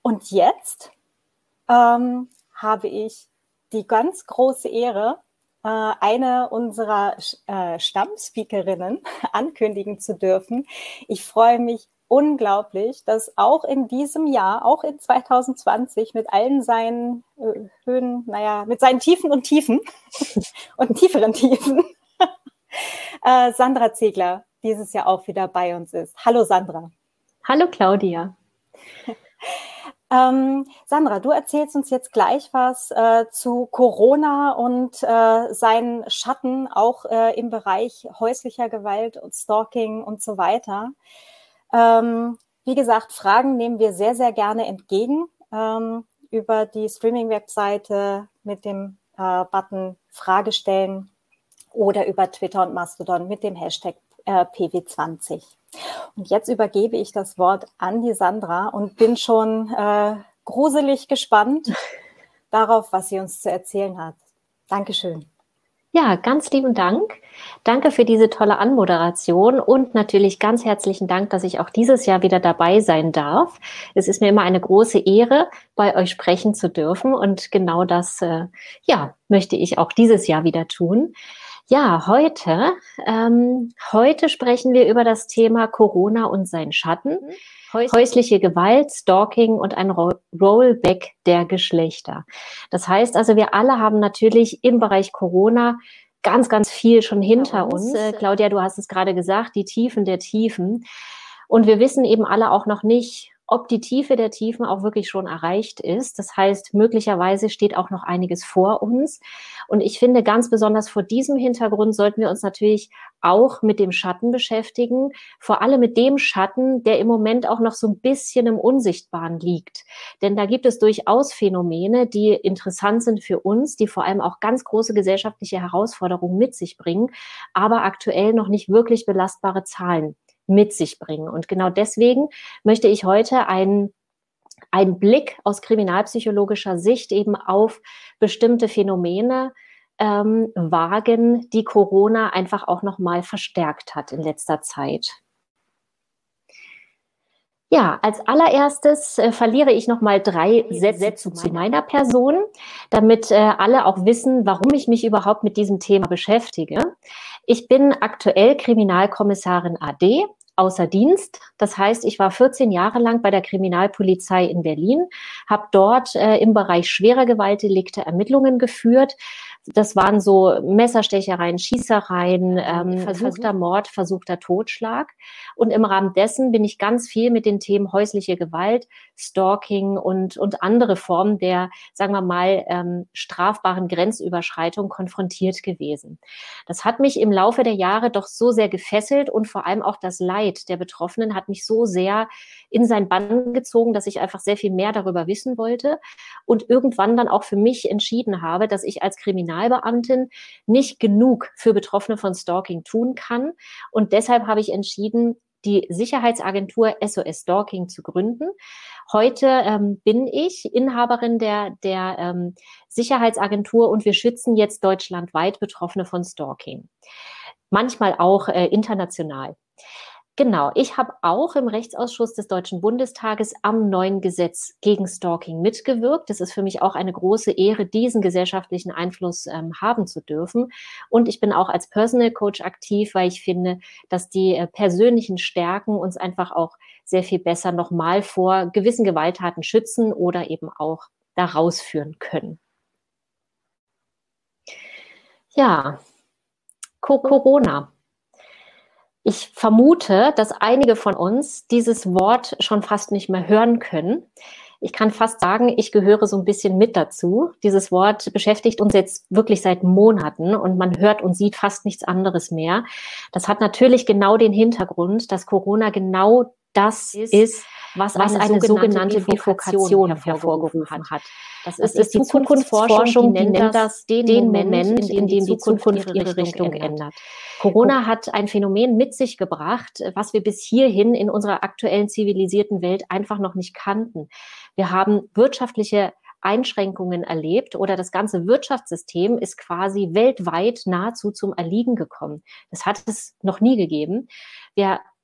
Und jetzt habe ich die ganz große Ehre, eine unserer Stammspeakerinnen ankündigen zu dürfen. Ich freue mich unglaublich, dass auch in diesem Jahr, auch in 2020, mit allen seinen Höhen, mit seinen Tiefen und Tiefen und tieferen Tiefen, Sandra Ziegler dieses Jahr auch wieder bei uns ist. Hallo Sandra. Hallo Claudia. Sandra, du erzählst uns jetzt gleich was zu Corona und seinen Schatten auch im Bereich häuslicher Gewalt und Stalking und so weiter. Wie gesagt, Fragen nehmen wir sehr, sehr gerne entgegen über die Streaming-Webseite mit dem Button Frage stellen oder über Twitter und Mastodon mit dem Hashtag PW20. Und jetzt übergebe ich das Wort an die Sandra und bin schon gruselig gespannt darauf, was sie uns zu erzählen hat. Dankeschön. Ja, ganz lieben Dank. Danke für diese tolle Anmoderation und natürlich ganz herzlichen Dank, dass ich auch dieses Jahr wieder dabei sein darf. Es ist mir immer eine große Ehre, bei euch sprechen zu dürfen und genau das, möchte ich auch dieses Jahr wieder tun. Ja, heute sprechen wir über das Thema Corona und sein Schatten, häusliche Gewalt, Stalking und ein Rollback der Geschlechter. Das heißt also, wir alle haben natürlich im Bereich Corona ganz, ganz viel schon hinter uns. Claudia, du hast es gerade gesagt, die Tiefen der Tiefen. Und wir wissen eben alle auch noch nicht, ob die Tiefe der Tiefen auch wirklich schon erreicht ist. Das heißt, möglicherweise steht auch noch einiges vor uns. Und ich finde, ganz besonders vor diesem Hintergrund sollten wir uns natürlich auch mit dem Schatten beschäftigen. Vor allem mit dem Schatten, der im Moment auch noch so ein bisschen im Unsichtbaren liegt. Denn da gibt es durchaus Phänomene, die interessant sind für uns, die vor allem auch ganz große gesellschaftliche Herausforderungen mit sich bringen, aber aktuell noch nicht wirklich belastbare Zahlen mit sich bringen. Und genau deswegen möchte ich heute einen Blick aus kriminalpsychologischer Sicht eben auf bestimmte Phänomene wagen, die Corona einfach auch nochmal verstärkt hat in letzter Zeit. Ja, als allererstes verliere ich nochmal 3 Sätze zu meiner Person, damit alle auch wissen, warum ich mich überhaupt mit diesem Thema beschäftige. Ich bin aktuell Kriminalkommissarin AD, außer Dienst. Das heißt, ich war 14 Jahre lang bei der Kriminalpolizei in Berlin, habe dort im Bereich schwerer Gewaltdelikte Ermittlungen geführt. Das waren so Messerstechereien, Schießereien, versuchter Mord, versuchter Totschlag. Und im Rahmen dessen bin ich ganz viel mit den Themen häusliche Gewalt, Stalking und andere Formen der, sagen wir mal, strafbaren Grenzüberschreitung konfrontiert gewesen. Das hat mich im Laufe der Jahre doch so sehr gefesselt und vor allem auch das Leid der Betroffenen hat mich so sehr in sein Bann gezogen, dass ich einfach sehr viel mehr darüber wissen wollte und irgendwann dann auch für mich entschieden habe, dass ich als Kriminalbeamtin nicht genug für Betroffene von Stalking tun kann. Und deshalb habe ich entschieden, die Sicherheitsagentur SOS Stalking zu gründen. Heute bin ich Inhaberin der Sicherheitsagentur und wir schützen jetzt deutschlandweit Betroffene von Stalking. Manchmal auch international. Genau, ich habe auch im Rechtsausschuss des Deutschen Bundestages am neuen Gesetz gegen Stalking mitgewirkt. Das ist für mich auch eine große Ehre, diesen gesellschaftlichen Einfluss haben zu dürfen. Und ich bin auch als Personal Coach aktiv, weil ich finde, dass die persönlichen Stärken uns einfach auch sehr viel besser nochmal vor gewissen Gewalttaten schützen oder eben auch da rausführen können. Ja, Corona. Ich vermute, dass einige von uns dieses Wort schon fast nicht mehr hören können. Ich kann fast sagen, ich gehöre so ein bisschen mit dazu. Dieses Wort beschäftigt uns jetzt wirklich seit Monaten und man hört und sieht fast nichts anderes mehr. Das hat natürlich genau den Hintergrund, dass Corona genau das ist, was eine sogenannte Bifurkation hervorgerufen hat. Das ist die Zukunftsforschung, die nennt das den Moment, in dem die Zukunft ihre Richtung ändert. Corona hat ein Phänomen mit sich gebracht, was wir bis hierhin in unserer aktuellen zivilisierten Welt einfach noch nicht kannten. Wir haben wirtschaftliche Einschränkungen erlebt oder das ganze Wirtschaftssystem ist quasi weltweit nahezu zum Erliegen gekommen. Das hat es noch nie gegeben. Wir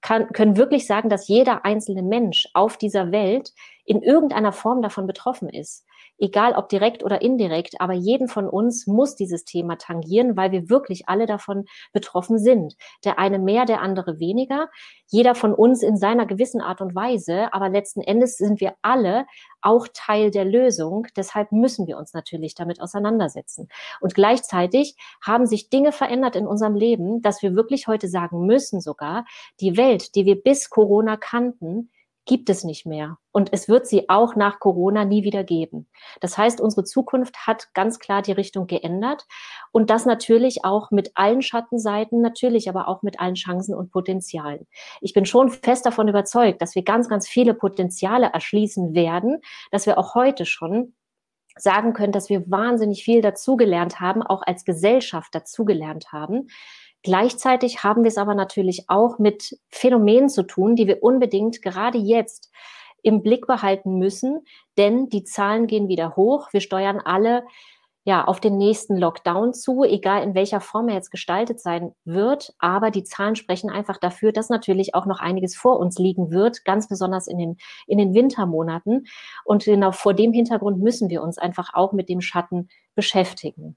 können wirklich sagen, dass jeder einzelne Mensch auf dieser Welt in irgendeiner Form davon betroffen ist. Egal ob direkt oder indirekt, aber jeden von uns muss dieses Thema tangieren, weil wir wirklich alle davon betroffen sind. Der eine mehr, der andere weniger. Jeder von uns in seiner gewissen Art und Weise, aber letzten Endes sind wir alle auch Teil der Lösung. Deshalb müssen wir uns natürlich damit auseinandersetzen. Und gleichzeitig haben sich Dinge verändert in unserem Leben, dass wir wirklich heute sagen müssen sogar, die Welt, die wir bis Corona kannten, gibt es nicht mehr. Und es wird sie auch nach Corona nie wieder geben. Das heißt, unsere Zukunft hat ganz klar die Richtung geändert. Und das natürlich auch mit allen Schattenseiten, natürlich aber auch mit allen Chancen und Potenzialen. Ich bin schon fest davon überzeugt, dass wir ganz, ganz viele Potenziale erschließen werden, dass wir auch heute schon sagen können, dass wir wahnsinnig viel dazugelernt haben, auch als Gesellschaft dazugelernt haben. Gleichzeitig haben wir es aber natürlich auch mit Phänomenen zu tun, die wir unbedingt gerade jetzt im Blick behalten müssen, denn die Zahlen gehen wieder hoch. Wir steuern alle auf den nächsten Lockdown zu, egal in welcher Form er jetzt gestaltet sein wird. Aber die Zahlen sprechen einfach dafür, dass natürlich auch noch einiges vor uns liegen wird, ganz besonders in den Wintermonaten. Und genau vor dem Hintergrund müssen wir uns einfach auch mit dem Schatten beschäftigen.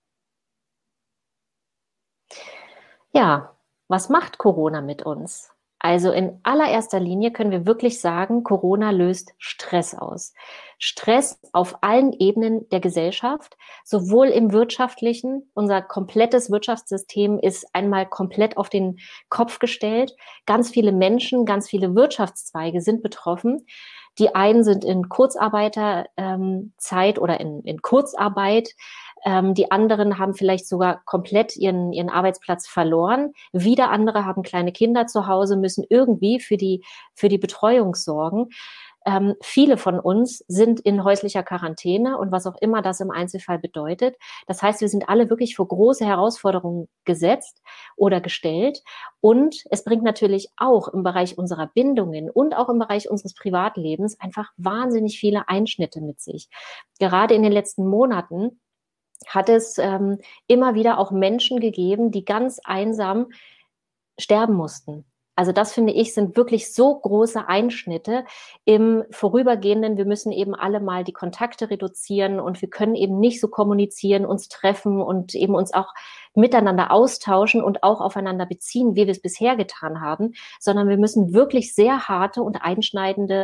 Ja, was macht Corona mit uns? Also in allererster Linie können wir wirklich sagen, Corona löst Stress aus. Stress auf allen Ebenen der Gesellschaft, sowohl im wirtschaftlichen. Unser komplettes Wirtschaftssystem ist einmal komplett auf den Kopf gestellt. Ganz viele Menschen, ganz viele Wirtschaftszweige sind betroffen. Die einen sind in Kurzarbeiterzeit oder in Kurzarbeit. Die anderen haben vielleicht sogar komplett ihren Arbeitsplatz verloren. Wieder andere haben kleine Kinder zu Hause, müssen irgendwie für die Betreuung sorgen. Viele von uns sind in häuslicher Quarantäne und was auch immer das im Einzelfall bedeutet. Das heißt, wir sind alle wirklich vor große Herausforderungen gesetzt oder gestellt. Und es bringt natürlich auch im Bereich unserer Bindungen und auch im Bereich unseres Privatlebens einfach wahnsinnig viele Einschnitte mit sich. Gerade in den letzten Monaten hat es immer wieder auch Menschen gegeben, die ganz einsam sterben mussten. Also das, finde ich, sind wirklich so große Einschnitte im Vorübergehenden. Wir müssen eben alle mal die Kontakte reduzieren und wir können eben nicht so kommunizieren, uns treffen und eben uns auch miteinander austauschen und auch aufeinander beziehen, wie wir es bisher getan haben, sondern wir müssen wirklich sehr harte und einschneidende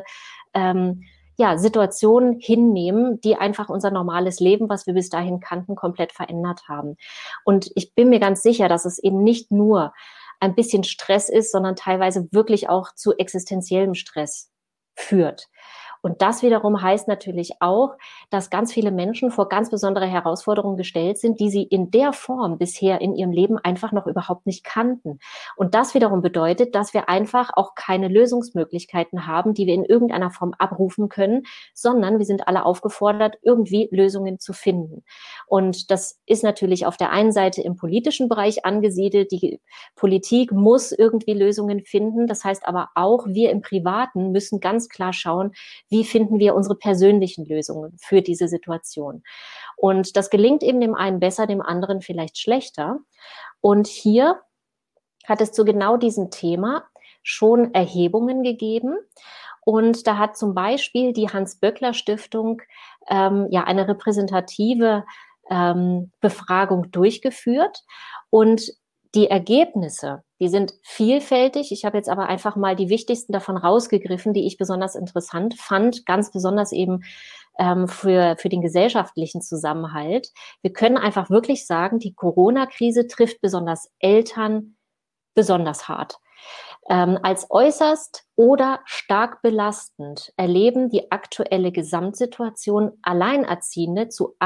Situationen hinnehmen, die einfach unser normales Leben, was wir bis dahin kannten, komplett verändert haben. Und ich bin mir ganz sicher, dass es eben nicht nur ein bisschen Stress ist, sondern teilweise wirklich auch zu existenziellem Stress führt. Und das wiederum heißt natürlich auch, dass ganz viele Menschen vor ganz besondere Herausforderungen gestellt sind, die sie in der Form bisher in ihrem Leben einfach noch überhaupt nicht kannten. Und das wiederum bedeutet, dass wir einfach auch keine Lösungsmöglichkeiten haben, die wir in irgendeiner Form abrufen können, sondern wir sind alle aufgefordert, irgendwie Lösungen zu finden. Und das ist natürlich auf der einen Seite im politischen Bereich angesiedelt. Die Politik muss irgendwie Lösungen finden. Das heißt aber auch, wir im Privaten müssen ganz klar schauen, wie finden wir unsere persönlichen Lösungen für diese Situation. Und das gelingt eben dem einen besser, dem anderen vielleicht schlechter. Und hier hat es zu genau diesem Thema schon Erhebungen gegeben. Und da hat zum Beispiel die Hans-Böckler-Stiftung eine repräsentative Befragung durchgeführt. Und die Ergebnisse, die sind vielfältig. Ich habe jetzt aber einfach mal die wichtigsten davon rausgegriffen, die ich besonders interessant fand, ganz besonders eben für den gesellschaftlichen Zusammenhalt. Wir können einfach wirklich sagen, die Corona-Krise trifft besonders Eltern besonders hart. Als äußerst oder stark belastend erleben die aktuelle Gesamtsituation Alleinerziehende zu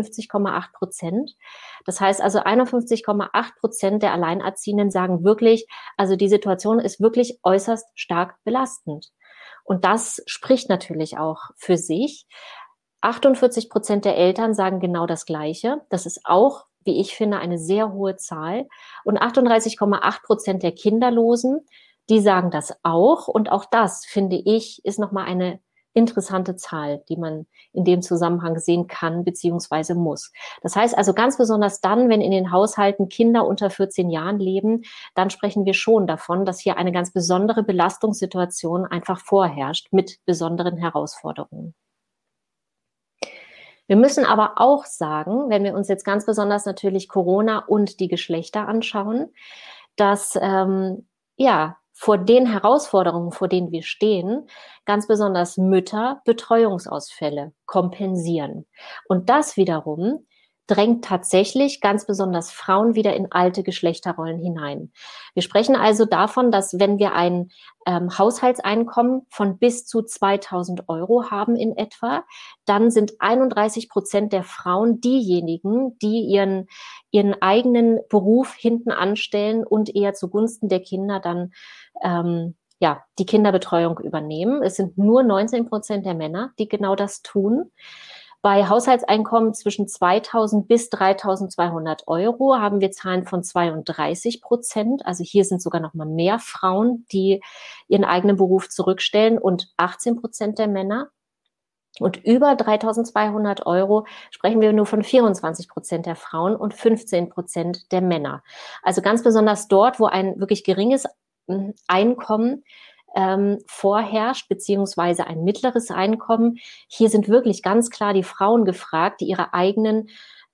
51,8%. Das heißt also 51,8% der Alleinerziehenden sagen wirklich, also die Situation ist wirklich äußerst stark belastend. Und das spricht natürlich auch für sich. 48% der Eltern sagen genau das Gleiche. Das ist auch, wie ich finde, eine sehr hohe Zahl. Und 38,8% der Kinderlosen, die sagen das auch. Und auch das, finde ich, ist nochmal eine interessante Zahl, die man in dem Zusammenhang sehen kann bzw. muss. Das heißt also ganz besonders dann, wenn in den Haushalten Kinder unter 14 Jahren leben, dann sprechen wir schon davon, dass hier eine ganz besondere Belastungssituation einfach vorherrscht mit besonderen Herausforderungen. Wir müssen aber auch sagen, wenn wir uns jetzt ganz besonders natürlich Corona und die Geschlechter anschauen, dass vor den Herausforderungen, vor denen wir stehen, ganz besonders Mütter Betreuungsausfälle kompensieren. Und das wiederum drängt tatsächlich ganz besonders Frauen wieder in alte Geschlechterrollen hinein. Wir sprechen also davon, dass wenn wir ein Haushaltseinkommen von bis zu 2.000 € haben in etwa, dann sind 31% der Frauen diejenigen, die ihren eigenen Beruf hinten anstellen und eher zugunsten der Kinder dann die Kinderbetreuung übernehmen. Es sind nur 19% der Männer, die genau das tun. Bei Haushaltseinkommen zwischen 2.000 bis 3.200 € haben wir Zahlen von 32%. Also hier sind sogar noch mal mehr Frauen, die ihren eigenen Beruf zurückstellen und 18% der Männer. Und über 3.200 € sprechen wir nur von 24% der Frauen und 15% der Männer. Also ganz besonders dort, wo ein wirklich geringes Einkommen vorherrscht, beziehungsweise ein mittleres Einkommen. Hier sind wirklich ganz klar die Frauen gefragt, die ihre eigenen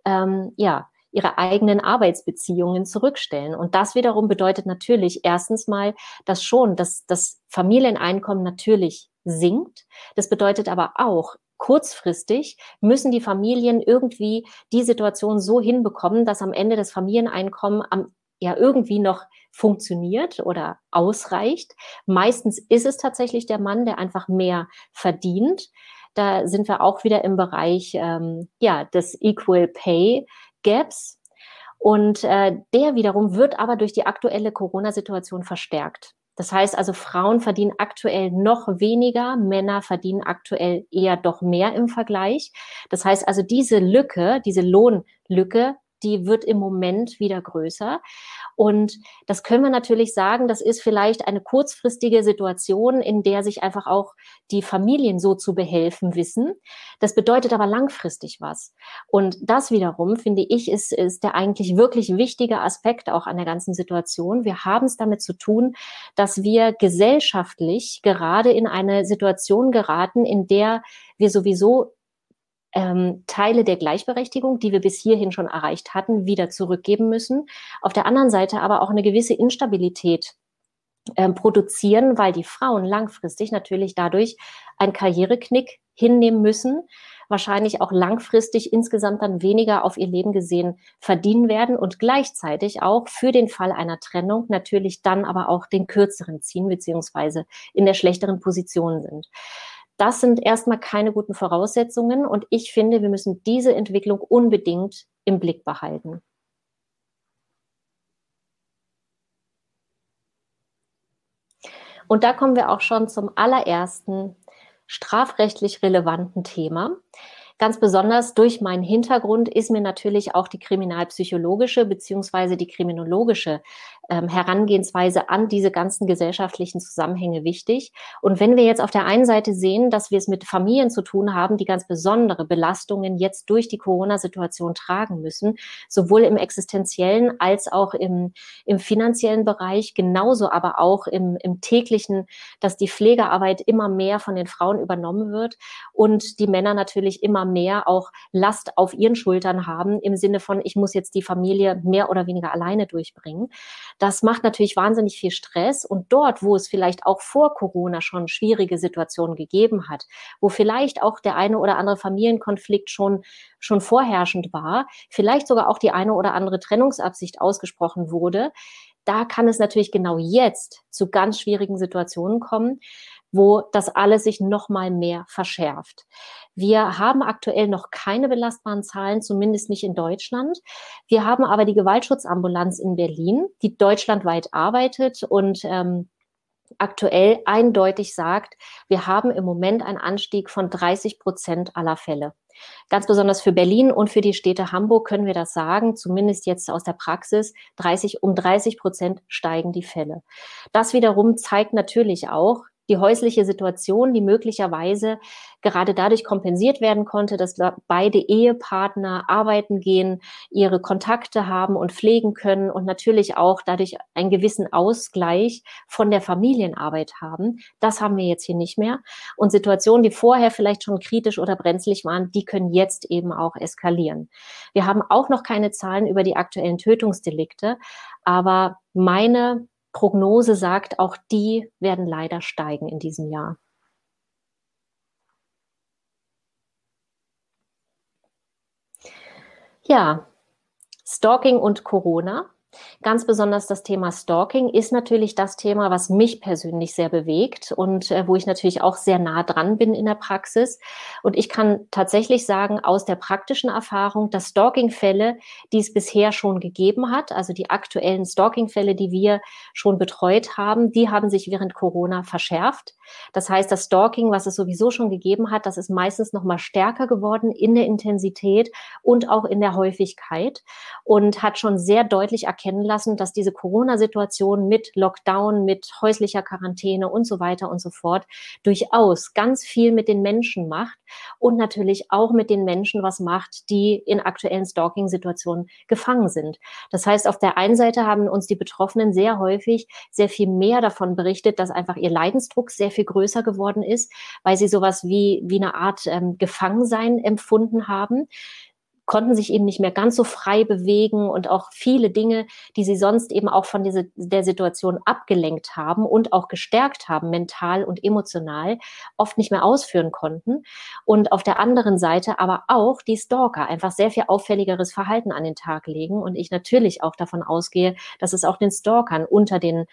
Arbeitsbeziehungen zurückstellen. Und das wiederum bedeutet natürlich erstens mal, dass das Familieneinkommen natürlich sinkt. Das bedeutet aber auch, kurzfristig müssen die Familien irgendwie die Situation so hinbekommen, dass am Ende das Familieneinkommen irgendwie noch funktioniert oder ausreicht. Meistens ist es tatsächlich der Mann, der einfach mehr verdient. Da sind wir auch wieder im Bereich des Equal Pay Gaps. Und der wiederum wird aber durch die aktuelle Corona-Situation verstärkt. Das heißt also, Frauen verdienen aktuell noch weniger, Männer verdienen aktuell eher doch mehr im Vergleich. Das heißt also, diese Lohnlücke, die wird im Moment wieder größer. Und das können wir natürlich sagen, das ist vielleicht eine kurzfristige Situation, in der sich einfach auch die Familien so zu behelfen wissen. Das bedeutet aber langfristig was. Und das wiederum, finde ich, ist der eigentlich wirklich wichtige Aspekt auch an der ganzen Situation. Wir haben es damit zu tun, dass wir gesellschaftlich gerade in eine Situation geraten, in der wir sowieso Teile der Gleichberechtigung, die wir bis hierhin schon erreicht hatten, wieder zurückgeben müssen. Auf der anderen Seite aber auch eine gewisse Instabilität produzieren, weil die Frauen langfristig natürlich dadurch einen Karriereknick hinnehmen müssen, wahrscheinlich auch langfristig insgesamt dann weniger auf ihr Leben gesehen verdienen werden und gleichzeitig auch für den Fall einer Trennung natürlich dann aber auch den kürzeren ziehen, beziehungsweise in der schlechteren Position sind. Das sind erstmal keine guten Voraussetzungen und ich finde, wir müssen diese Entwicklung unbedingt im Blick behalten. Und da kommen wir auch schon zum allerersten strafrechtlich relevanten Thema. Ganz besonders durch meinen Hintergrund ist mir natürlich auch die kriminalpsychologische beziehungsweise die kriminologische Herangehensweise an diese ganzen gesellschaftlichen Zusammenhänge wichtig. Und wenn wir jetzt auf der einen Seite sehen, dass wir es mit Familien zu tun haben, die ganz besondere Belastungen jetzt durch die Corona-Situation tragen müssen, sowohl im existenziellen als auch im finanziellen Bereich, genauso aber auch im täglichen, dass die Pflegearbeit immer mehr von den Frauen übernommen wird und die Männer natürlich immer mehr auch Last auf ihren Schultern haben, im Sinne von, ich muss jetzt die Familie mehr oder weniger alleine durchbringen. Das macht natürlich wahnsinnig viel Stress und dort, wo es vielleicht auch vor Corona schon schwierige Situationen gegeben hat, wo vielleicht auch der eine oder andere Familienkonflikt schon vorherrschend war, vielleicht sogar auch die eine oder andere Trennungsabsicht ausgesprochen wurde, da kann es natürlich genau jetzt zu ganz schwierigen Situationen kommen, wo das alles sich noch mal mehr verschärft. Wir haben aktuell noch keine belastbaren Zahlen, zumindest nicht in Deutschland. Wir haben aber die Gewaltschutzambulanz in Berlin, die deutschlandweit arbeitet und aktuell eindeutig sagt, wir haben im Moment einen Anstieg von 30% aller Fälle. Ganz besonders für Berlin und für die Städte Hamburg können wir das sagen, zumindest jetzt aus der Praxis, um 30% steigen die Fälle. Das wiederum zeigt natürlich auch, die häusliche Situation, die möglicherweise gerade dadurch kompensiert werden konnte, dass beide Ehepartner arbeiten gehen, ihre Kontakte haben und pflegen können und natürlich auch dadurch einen gewissen Ausgleich von der Familienarbeit haben. Das haben wir jetzt hier nicht mehr. Und Situationen, die vorher vielleicht schon kritisch oder brenzlig waren, die können jetzt eben auch eskalieren. Wir haben auch noch keine Zahlen über die aktuellen Tötungsdelikte, aber meine Prognose sagt, auch die werden leider steigen in diesem Jahr. Ja, Stalking und Corona. Ganz besonders das Thema Stalking ist natürlich das Thema, was mich persönlich sehr bewegt und wo ich natürlich auch sehr nah dran bin in der Praxis. Und ich kann tatsächlich sagen, aus der praktischen Erfahrung, dass Stalking-Fälle, die es bisher schon gegeben hat, also die aktuellen Stalking-Fälle, die wir schon betreut haben, die haben sich während Corona verschärft. Das heißt, das Stalking, was es sowieso schon gegeben hat, das ist meistens noch mal stärker geworden in der Intensität und auch in der Häufigkeit und hat schon sehr deutlich erkennen lassen, dass diese Corona-Situation mit Lockdown, mit häuslicher Quarantäne und so weiter und so fort durchaus ganz viel mit den Menschen macht und natürlich auch mit den Menschen was macht, die in aktuellen Stalking-Situationen gefangen sind. Das heißt, auf der einen Seite haben uns die Betroffenen sehr häufig sehr viel mehr davon berichtet, dass einfach ihr Leidensdruck sehr viel größer geworden ist, weil sie sowas wie eine Art Gefangensein empfunden haben, konnten sich eben nicht mehr ganz so frei bewegen und auch viele Dinge, die sie sonst eben auch von der Situation abgelenkt haben und auch gestärkt haben, mental und emotional, oft nicht mehr ausführen konnten. Und auf der anderen Seite aber auch die Stalker einfach sehr viel auffälligeres Verhalten an den Tag legen. Und ich natürlich auch davon ausgehe, dass es auch den Stalkern unter der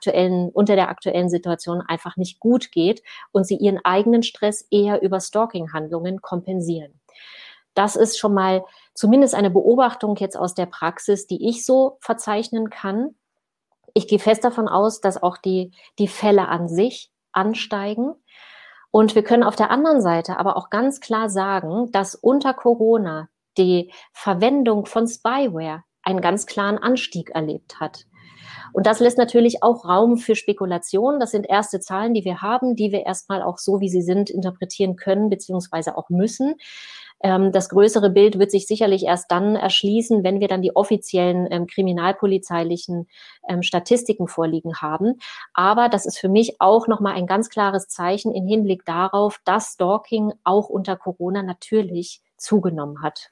aktuellen Situation einfach nicht gut geht und sie ihren eigenen Stress eher über Stalking-Handlungen kompensieren. Das ist schon mal zumindest eine Beobachtung jetzt aus der Praxis, die ich so verzeichnen kann. Ich gehe fest davon aus, dass auch die Fälle an sich ansteigen. Und wir können auf der anderen Seite aber auch ganz klar sagen, dass unter Corona die Verwendung von Spyware einen ganz klaren Anstieg erlebt hat. Und das lässt natürlich auch Raum für Spekulationen. Das sind erste Zahlen, die wir haben, die wir erstmal auch so, wie sie sind, interpretieren können, beziehungsweise auch müssen. Das größere Bild wird sich sicherlich erst dann erschließen, wenn wir dann die offiziellen kriminalpolizeilichen Statistiken vorliegen haben. Aber das ist für mich auch nochmal ein ganz klares Zeichen im Hinblick darauf, dass Stalking auch unter Corona natürlich zugenommen hat.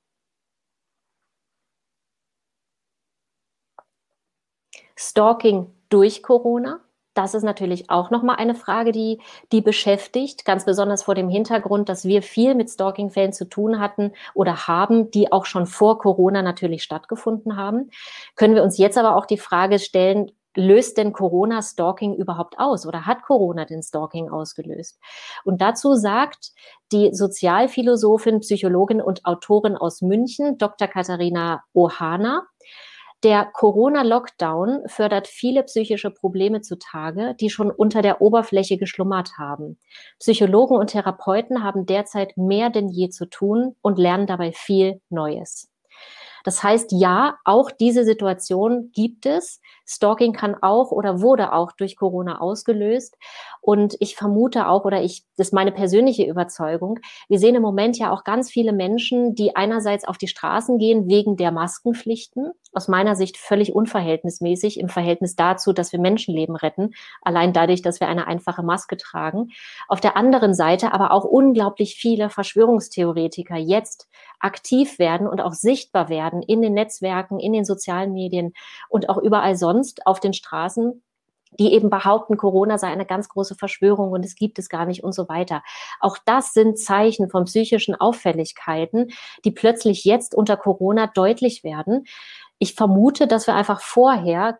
Stalking durch Corona. Das ist natürlich auch nochmal eine Frage, die beschäftigt, ganz besonders vor dem Hintergrund, dass wir viel mit Stalking-Fällen zu tun hatten oder haben, die auch schon vor Corona natürlich stattgefunden haben. Können wir uns jetzt aber auch die Frage stellen, löst denn Corona Stalking überhaupt aus oder hat Corona den Stalking ausgelöst? Und dazu sagt die Sozialphilosophin, Psychologin und Autorin aus München, Dr. Katharina Ohana, der Corona-Lockdown fördert viele psychische Probleme zutage, die schon unter der Oberfläche geschlummert haben. Psychologen und Therapeuten haben derzeit mehr denn je zu tun und lernen dabei viel Neues. Das heißt, ja, auch diese Situation gibt es. Stalking kann auch oder wurde auch durch Corona ausgelöst. Und ich vermute auch, das ist meine persönliche Überzeugung, wir sehen im Moment ja auch ganz viele Menschen, die einerseits auf die Straßen gehen wegen der Maskenpflichten. Aus meiner Sicht völlig unverhältnismäßig im Verhältnis dazu, dass wir Menschenleben retten. Allein dadurch, dass wir eine einfache Maske tragen. Auf der anderen Seite aber auch unglaublich viele Verschwörungstheoretiker jetzt aktiv werden und auch sichtbar werden in den Netzwerken, in den sozialen Medien und auch überall sonst auf den Straßen, die eben behaupten, Corona sei eine ganz große Verschwörung und es gibt es gar nicht und so weiter. Auch das sind Zeichen von psychischen Auffälligkeiten, die plötzlich jetzt unter Corona deutlich werden. Ich vermute, dass wir einfach vorher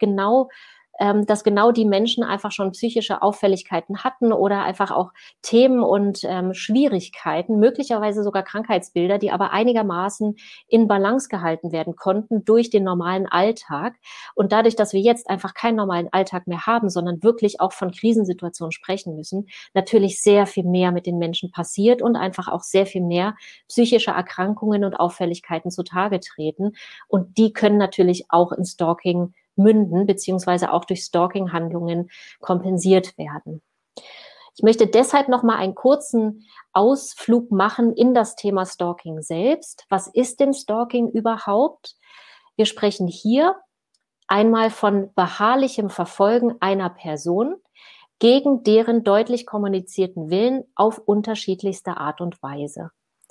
dass genau die Menschen einfach schon psychische Auffälligkeiten hatten oder einfach auch Themen und Schwierigkeiten, möglicherweise sogar Krankheitsbilder, die aber einigermaßen in Balance gehalten werden konnten durch den normalen Alltag. Und dadurch, dass wir jetzt einfach keinen normalen Alltag mehr haben, sondern wirklich auch von Krisensituationen sprechen müssen, natürlich sehr viel mehr mit den Menschen passiert und einfach auch sehr viel mehr psychische Erkrankungen und Auffälligkeiten zutage treten. Und die können natürlich auch in Stalking münden, beziehungsweise auch durch Stalking-Handlungen kompensiert werden. Ich möchte deshalb noch mal einen kurzen Ausflug machen in das Thema Stalking selbst. Was ist denn Stalking überhaupt? Wir sprechen hier einmal von beharrlichem Verfolgen einer Person gegen deren deutlich kommunizierten Willen auf unterschiedlichste Art und Weise.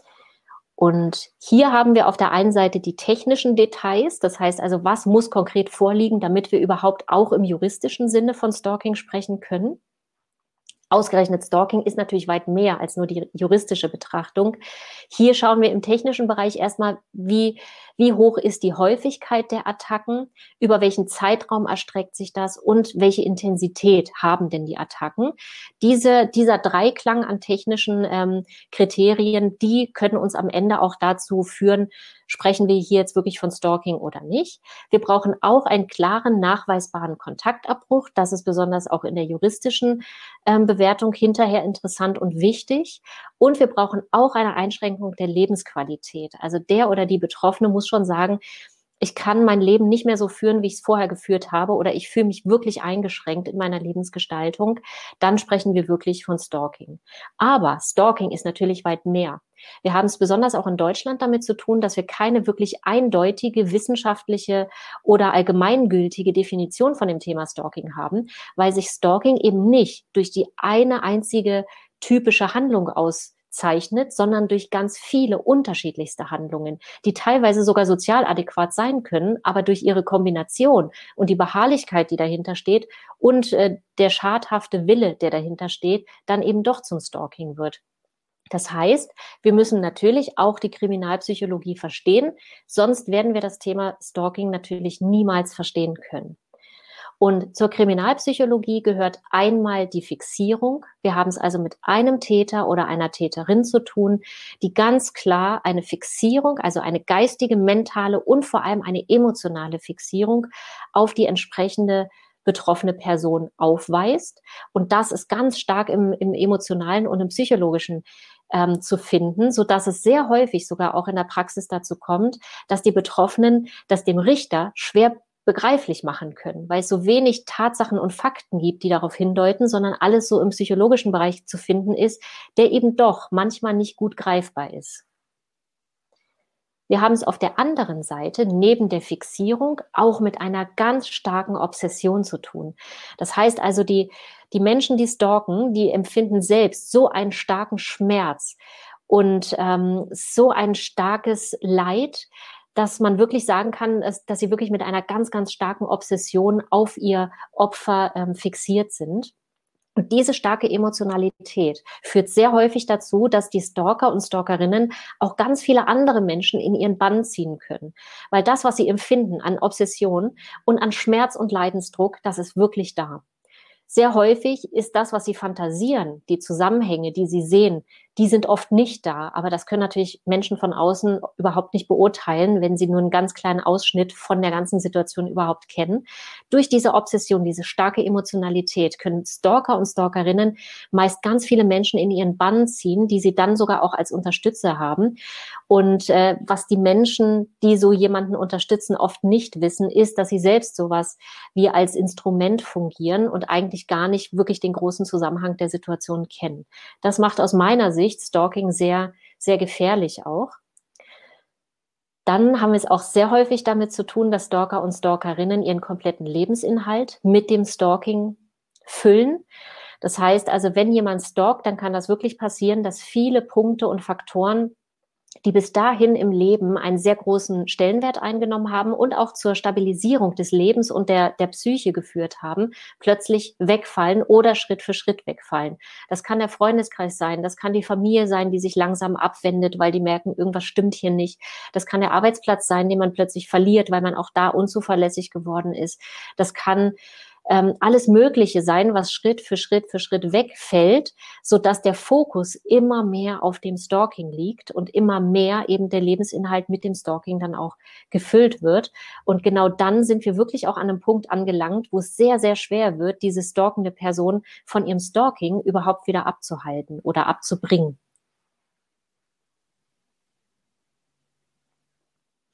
Und hier haben wir auf der einen Seite die technischen Details, das heißt also, was muss konkret vorliegen, damit wir überhaupt auch im juristischen Sinne von Stalking sprechen können. Ausgerechnet Stalking ist natürlich weit mehr als nur die juristische Betrachtung. Hier schauen wir im technischen Bereich erstmal, wie hoch ist die Häufigkeit der Attacken, über welchen Zeitraum erstreckt sich das und welche Intensität haben denn die Attacken. Dieser Dreiklang an technischen Kriterien, die können uns am Ende auch dazu führen, sprechen wir hier jetzt wirklich von Stalking oder nicht. Wir brauchen auch einen klaren, nachweisbaren Kontaktabbruch. Das ist besonders auch in der juristischen Bewertung hinterher interessant und wichtig. Und wir brauchen auch eine Einschränkung der Lebensqualität. Also der oder die Betroffene muss schon sagen, ich kann mein Leben nicht mehr so führen, wie ich es vorher geführt habe, oder ich fühle mich wirklich eingeschränkt in meiner Lebensgestaltung. Dann sprechen wir wirklich von Stalking. Aber Stalking ist natürlich weit mehr. Wir haben es besonders auch in Deutschland damit zu tun, dass wir keine wirklich eindeutige wissenschaftliche oder allgemeingültige Definition von dem Thema Stalking haben, weil sich Stalking eben nicht durch die eine einzige typische Handlung auszeichnet, sondern durch ganz viele unterschiedlichste Handlungen, die teilweise sogar sozial adäquat sein können, aber durch ihre Kombination und die Beharrlichkeit, die dahinter steht, und der schadhafte Wille, der dahinter steht, dann eben doch zum Stalking wird. Das heißt, wir müssen natürlich auch die Kriminalpsychologie verstehen, sonst werden wir das Thema Stalking natürlich niemals verstehen können. Und zur Kriminalpsychologie gehört einmal die Fixierung. Wir haben es also mit einem Täter oder einer Täterin zu tun, die ganz klar eine Fixierung, also eine geistige, mentale und vor allem eine emotionale Fixierung auf die entsprechende betroffene Person aufweist. Und das ist ganz stark im emotionalen und im psychologischen zu finden, so dass es sehr häufig sogar auch in der Praxis dazu kommt, dass die Betroffenen das dem Richter schwer begreiflich machen können, weil es so wenig Tatsachen und Fakten gibt, die darauf hindeuten, sondern alles so im psychologischen Bereich zu finden ist, der eben doch manchmal nicht gut greifbar ist. Wir haben es auf der anderen Seite neben der Fixierung auch mit einer ganz starken Obsession zu tun. Das heißt also, die Menschen, die stalken, die empfinden selbst so einen starken Schmerz und so ein starkes Leid, dass man wirklich sagen kann, dass sie wirklich mit einer ganz, ganz starken Obsession auf ihr Opfer fixiert sind. Und diese starke Emotionalität führt sehr häufig dazu, dass die Stalker und Stalkerinnen auch ganz viele andere Menschen in ihren Bann ziehen können. Weil das, was sie empfinden an Obsession und an Schmerz und Leidensdruck, das ist wirklich da. Sehr häufig ist das, was sie fantasieren, die Zusammenhänge, die sie sehen, die sind oft nicht da. Aber das können natürlich Menschen von außen überhaupt nicht beurteilen, wenn sie nur einen ganz kleinen Ausschnitt von der ganzen Situation überhaupt kennen. Durch diese Obsession, diese starke Emotionalität können Stalker und Stalkerinnen meist ganz viele Menschen in ihren Bann ziehen, die sie dann sogar auch als Unterstützer haben. Und was die Menschen, die so jemanden unterstützen, oft nicht wissen, ist, dass sie selbst sowas wie als Instrument fungieren und eigentlich gar nicht wirklich den großen Zusammenhang der Situation kennen. Das macht aus meiner Sicht Stalking sehr, sehr gefährlich auch. Dann haben wir es auch sehr häufig damit zu tun, dass Stalker und Stalkerinnen ihren kompletten Lebensinhalt mit dem Stalking füllen. Das heißt also, wenn jemand stalkt, dann kann das wirklich passieren, dass viele Punkte und Faktoren, die bis dahin im Leben einen sehr großen Stellenwert eingenommen haben und auch zur Stabilisierung des Lebens und der Psyche geführt haben, plötzlich wegfallen oder Schritt für Schritt wegfallen. Das kann der Freundeskreis sein, das kann die Familie sein, die sich langsam abwendet, weil die merken, irgendwas stimmt hier nicht. Das kann der Arbeitsplatz sein, den man plötzlich verliert, weil man auch da unzuverlässig geworden ist. Das kann alles Mögliche sein, was Schritt für Schritt wegfällt, so dass der Fokus immer mehr auf dem Stalking liegt und immer mehr eben der Lebensinhalt mit dem Stalking dann auch gefüllt wird. Und genau dann sind wir wirklich auch an einem Punkt angelangt, wo es sehr, sehr schwer wird, diese stalkende Person von ihrem Stalking überhaupt wieder abzuhalten oder abzubringen.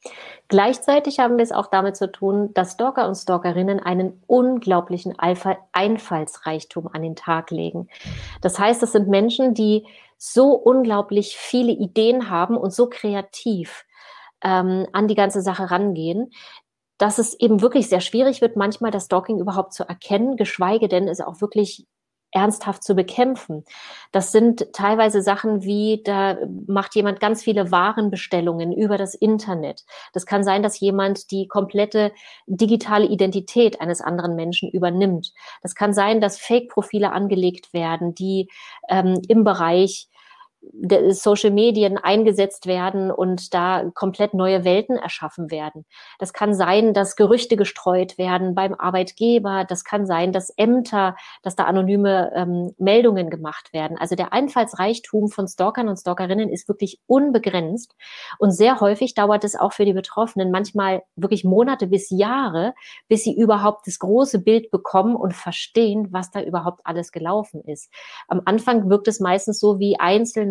Gleichzeitig haben wir es auch damit zu tun, dass Stalker und Stalkerinnen einen unglaublichen Einfallsreichtum an den Tag legen. Das heißt, es sind Menschen, die so unglaublich viele Ideen haben und so kreativ an die ganze Sache rangehen, dass es eben wirklich sehr schwierig wird, manchmal das Stalking überhaupt zu erkennen, geschweige denn es auch wirklich ernsthaft zu bekämpfen. Das sind teilweise Sachen wie, da macht jemand ganz viele Warenbestellungen über das Internet. Das kann sein, dass jemand die komplette digitale Identität eines anderen Menschen übernimmt. Das kann sein, dass Fake-Profile angelegt werden, die im Bereich der Social Medien eingesetzt werden und da komplett neue Welten erschaffen werden. Das kann sein, dass Gerüchte gestreut werden beim Arbeitgeber. Das kann sein, dass Ämter, dass da anonyme Meldungen gemacht werden. Also der Einfallsreichtum von Stalkern und Stalkerinnen ist wirklich unbegrenzt. Und sehr häufig dauert es auch für die Betroffenen manchmal wirklich Monate bis Jahre, bis sie überhaupt das große Bild bekommen und verstehen, was da überhaupt alles gelaufen ist. Am Anfang wirkt es meistens so wie einzelne,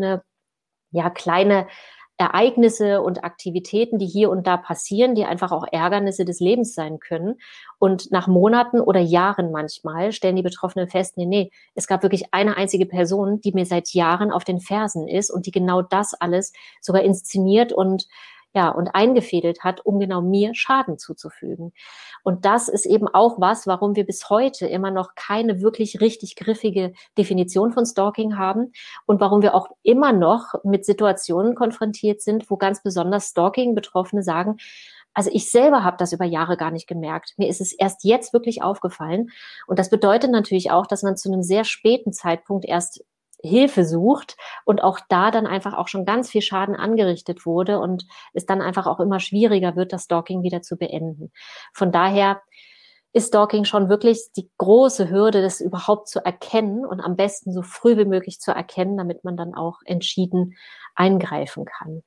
ja, kleine Ereignisse und Aktivitäten, die hier und da passieren, die einfach auch Ärgernisse des Lebens sein können. Und nach Monaten oder Jahren manchmal stellen die Betroffenen fest, nee, es gab wirklich eine einzige Person, die mir seit Jahren auf den Fersen ist und die genau das alles sogar inszeniert und eingefädelt hat, um genau mir Schaden zuzufügen. Und das ist eben auch was, warum wir bis heute immer noch keine wirklich richtig griffige Definition von Stalking haben und warum wir auch immer noch mit Situationen konfrontiert sind, wo ganz besonders Stalking-Betroffene sagen, also ich selber habe das über Jahre gar nicht gemerkt. Mir ist es erst jetzt wirklich aufgefallen. Und das bedeutet natürlich auch, dass man zu einem sehr späten Zeitpunkt erst Hilfe sucht und auch da dann einfach auch schon ganz viel Schaden angerichtet wurde und es dann einfach auch immer schwieriger wird, das Stalking wieder zu beenden. Von daher ist Stalking schon wirklich die große Hürde, das überhaupt zu erkennen und am besten so früh wie möglich zu erkennen, damit man dann auch entschieden eingreifen kann.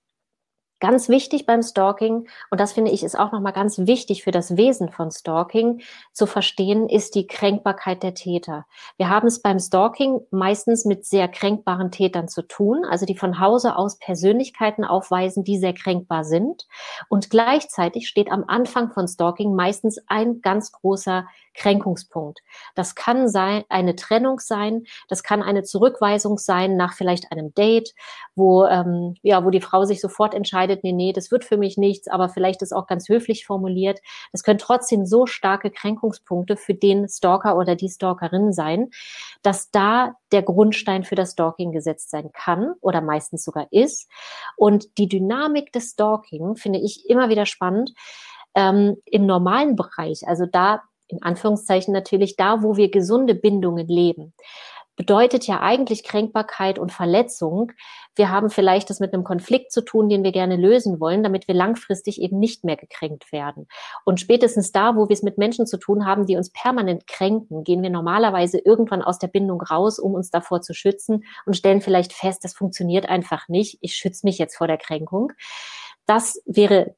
Ganz wichtig beim Stalking, und das finde ich ist auch nochmal ganz wichtig für das Wesen von Stalking zu verstehen, ist die Kränkbarkeit der Täter. Wir haben es beim Stalking meistens mit sehr kränkbaren Tätern zu tun, also die von Hause aus Persönlichkeiten aufweisen, die sehr kränkbar sind. Und gleichzeitig steht am Anfang von Stalking meistens ein ganz großer Kränkungspunkt. Das kann sein, eine Trennung sein, das kann eine Zurückweisung sein nach vielleicht einem Date, wo die Frau sich sofort entscheidet, nee, das wird für mich nichts, aber vielleicht ist auch ganz höflich formuliert. Das können trotzdem so starke Kränkungspunkte für den Stalker oder die Stalkerin sein, dass da der Grundstein für das Stalking gesetzt sein kann oder meistens sogar ist. Und die Dynamik des Stalking finde ich immer wieder spannend. Im normalen Bereich, also da in Anführungszeichen natürlich da, wo wir gesunde Bindungen leben, bedeutet ja eigentlich Kränkbarkeit und Verletzung. Wir haben vielleicht das mit einem Konflikt zu tun, den wir gerne lösen wollen, damit wir langfristig eben nicht mehr gekränkt werden. Und spätestens da, wo wir es mit Menschen zu tun haben, die uns permanent kränken, gehen wir normalerweise irgendwann aus der Bindung raus, um uns davor zu schützen und stellen vielleicht fest, das funktioniert einfach nicht. Ich schütze mich jetzt vor der Kränkung. Das wäre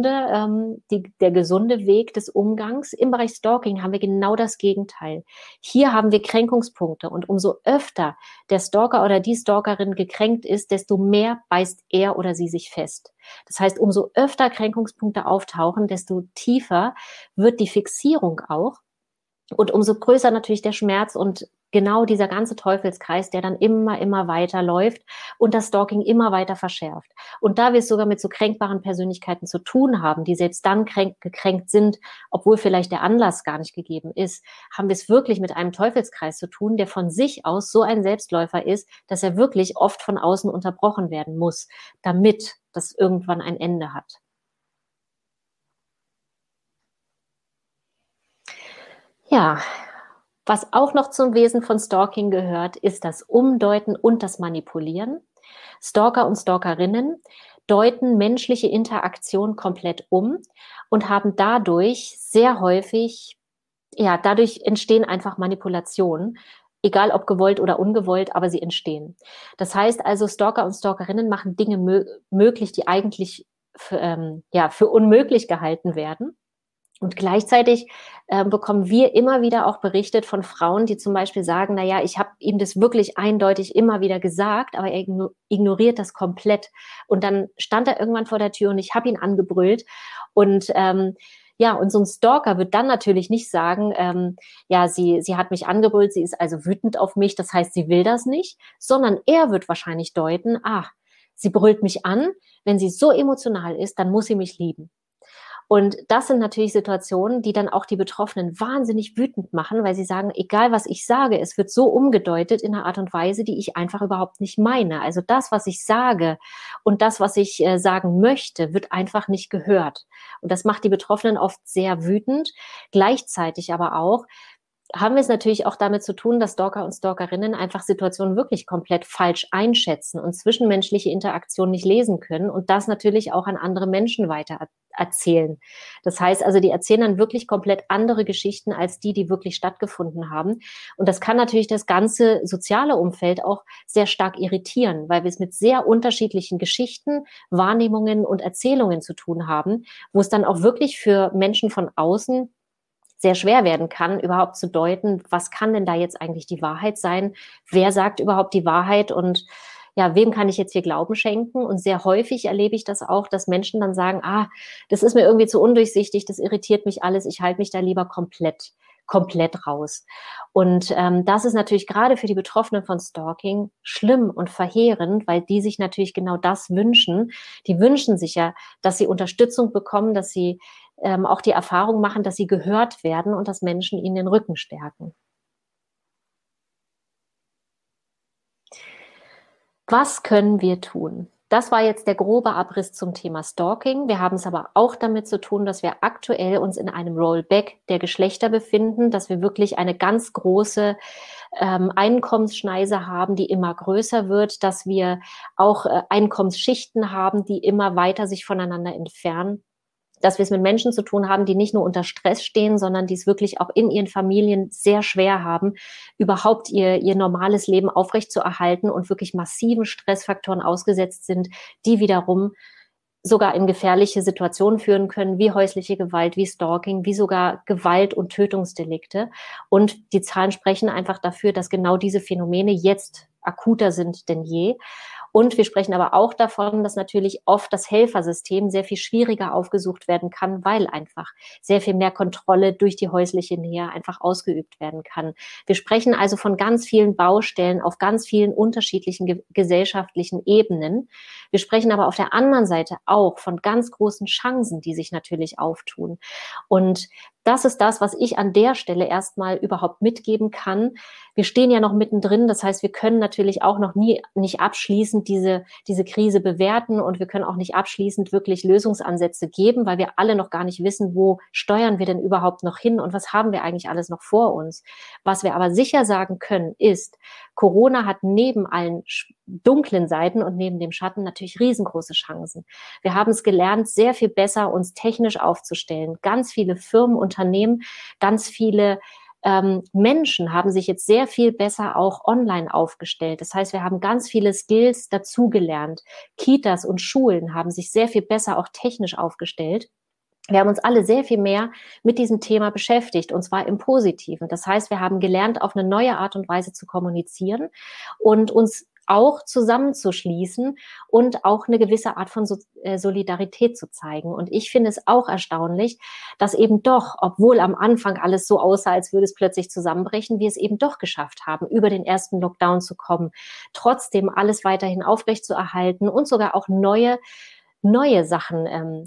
der gesunde Weg des Umgangs. Im Bereich Stalking haben wir genau das Gegenteil. Hier haben wir Kränkungspunkte und umso öfter der Stalker oder die Stalkerin gekränkt ist, desto mehr beißt er oder sie sich fest. Das heißt, umso öfter Kränkungspunkte auftauchen, desto tiefer wird die Fixierung auch und umso größer natürlich der Schmerz und genau dieser ganze Teufelskreis, der dann immer weiter läuft und das Stalking immer weiter verschärft. Und da wir es sogar mit so kränkbaren Persönlichkeiten zu tun haben, die selbst dann gekränkt sind, obwohl vielleicht der Anlass gar nicht gegeben ist, haben wir es wirklich mit einem Teufelskreis zu tun, der von sich aus so ein Selbstläufer ist, dass er wirklich oft von außen unterbrochen werden muss, damit das irgendwann ein Ende hat. Ja, was auch noch zum Wesen von Stalking gehört, ist das Umdeuten und das Manipulieren. Stalker und Stalkerinnen deuten menschliche Interaktion komplett um und haben dadurch sehr häufig, dadurch entstehen einfach Manipulationen, egal ob gewollt oder ungewollt, aber sie entstehen. Das heißt also, Stalker und Stalkerinnen machen Dinge möglich, die eigentlich für unmöglich gehalten werden. Und gleichzeitig bekommen wir immer wieder auch berichtet von Frauen, die zum Beispiel sagen, naja, ich habe ihm das wirklich eindeutig immer wieder gesagt, aber er ignoriert das komplett. Und dann stand er irgendwann vor der Tür und ich habe ihn angebrüllt. Und ja, und so ein Stalker wird dann natürlich nicht sagen, ja, sie hat mich angebrüllt, sie ist also wütend auf mich, das heißt, sie will das nicht, sondern er wird wahrscheinlich deuten, sie brüllt mich an, wenn sie so emotional ist, dann muss sie mich lieben. Und das sind natürlich Situationen, die dann auch die Betroffenen wahnsinnig wütend machen, weil sie sagen, egal was ich sage, es wird so umgedeutet in einer Art und Weise, die ich einfach überhaupt nicht meine. Also das, was ich sage und das, was ich sagen möchte, wird einfach nicht gehört. Und das macht die Betroffenen oft sehr wütend. Gleichzeitig aber auch haben wir es natürlich auch damit zu tun, dass Stalker und Stalkerinnen einfach Situationen wirklich komplett falsch einschätzen und zwischenmenschliche Interaktion nicht lesen können und das natürlich auch an andere Menschen weiter erzählen. Das heißt also, die erzählen dann wirklich komplett andere Geschichten als die wirklich stattgefunden haben. Und das kann natürlich das ganze soziale Umfeld auch sehr stark irritieren, weil wir es mit sehr unterschiedlichen Geschichten, Wahrnehmungen und Erzählungen zu tun haben, wo es dann auch wirklich für Menschen von außen sehr schwer werden kann, überhaupt zu deuten, was kann denn da jetzt eigentlich die Wahrheit sein? Wer sagt überhaupt die Wahrheit? Und ja, wem kann ich jetzt hier Glauben schenken? Und sehr häufig erlebe ich das auch, dass Menschen dann sagen, das ist mir irgendwie zu undurchsichtig, das irritiert mich alles, ich halte mich da lieber komplett raus. Und das ist natürlich gerade für die Betroffenen von Stalking schlimm und verheerend, weil die sich natürlich genau das wünschen. Die wünschen sich ja, dass sie Unterstützung bekommen, dass sie auch die Erfahrung machen, dass sie gehört werden und dass Menschen ihnen den Rücken stärken. Was können wir tun? Das war jetzt der grobe Abriss zum Thema Stalking. Wir haben es aber auch damit zu tun, dass wir aktuell uns in einem Rollback der Geschlechter befinden, dass wir wirklich eine ganz große Einkommensschneise haben, die immer größer wird, dass wir auch Einkommensschichten haben, die immer weiter sich voneinander entfernen, dass wir es mit Menschen zu tun haben, die nicht nur unter Stress stehen, sondern die es wirklich auch in ihren Familien sehr schwer haben, überhaupt ihr normales Leben aufrechtzuerhalten und wirklich massiven Stressfaktoren ausgesetzt sind, die wiederum sogar in gefährliche Situationen führen können, wie häusliche Gewalt, wie Stalking, wie sogar Gewalt- und Tötungsdelikte. Und die Zahlen sprechen einfach dafür, dass genau diese Phänomene jetzt akuter sind denn je. Und wir sprechen aber auch davon, dass natürlich oft das Helfersystem sehr viel schwieriger aufgesucht werden kann, weil einfach sehr viel mehr Kontrolle durch die häusliche Nähe einfach ausgeübt werden kann. Wir sprechen also von ganz vielen Baustellen auf ganz vielen unterschiedlichen gesellschaftlichen Ebenen. Wir sprechen aber auf der anderen Seite auch von ganz großen Chancen, die sich natürlich auftun. Und das ist das, was ich an der Stelle erstmal überhaupt mitgeben kann. Wir stehen ja noch mittendrin, das heißt, wir können natürlich auch noch nicht abschließend diese Krise bewerten und wir können auch nicht abschließend wirklich Lösungsansätze geben, weil wir alle noch gar nicht wissen, wo steuern wir denn überhaupt noch hin und was haben wir eigentlich alles noch vor uns. Was wir aber sicher sagen können, ist, Corona hat neben allen dunklen Seiten und neben dem Schatten natürlich riesengroße Chancen. Wir haben es gelernt, sehr viel besser uns technisch aufzustellen. Ganz viele Firmen, Unternehmen, ganz viele Menschen haben sich jetzt sehr viel besser auch online aufgestellt. Das heißt, wir haben ganz viele Skills dazugelernt. Kitas und Schulen haben sich sehr viel besser auch technisch aufgestellt. Wir haben uns alle sehr viel mehr mit diesem Thema beschäftigt, und zwar im Positiven. Das heißt, wir haben gelernt, auf eine neue Art und Weise zu kommunizieren und uns auch zusammenzuschließen und auch eine gewisse Art von Solidarität zu zeigen. Und ich finde es auch erstaunlich, dass eben doch, obwohl am Anfang alles so aussah, als würde es plötzlich zusammenbrechen, wir es eben doch geschafft haben, über den ersten Lockdown zu kommen, trotzdem alles weiterhin aufrechtzuerhalten und sogar auch neue Sachen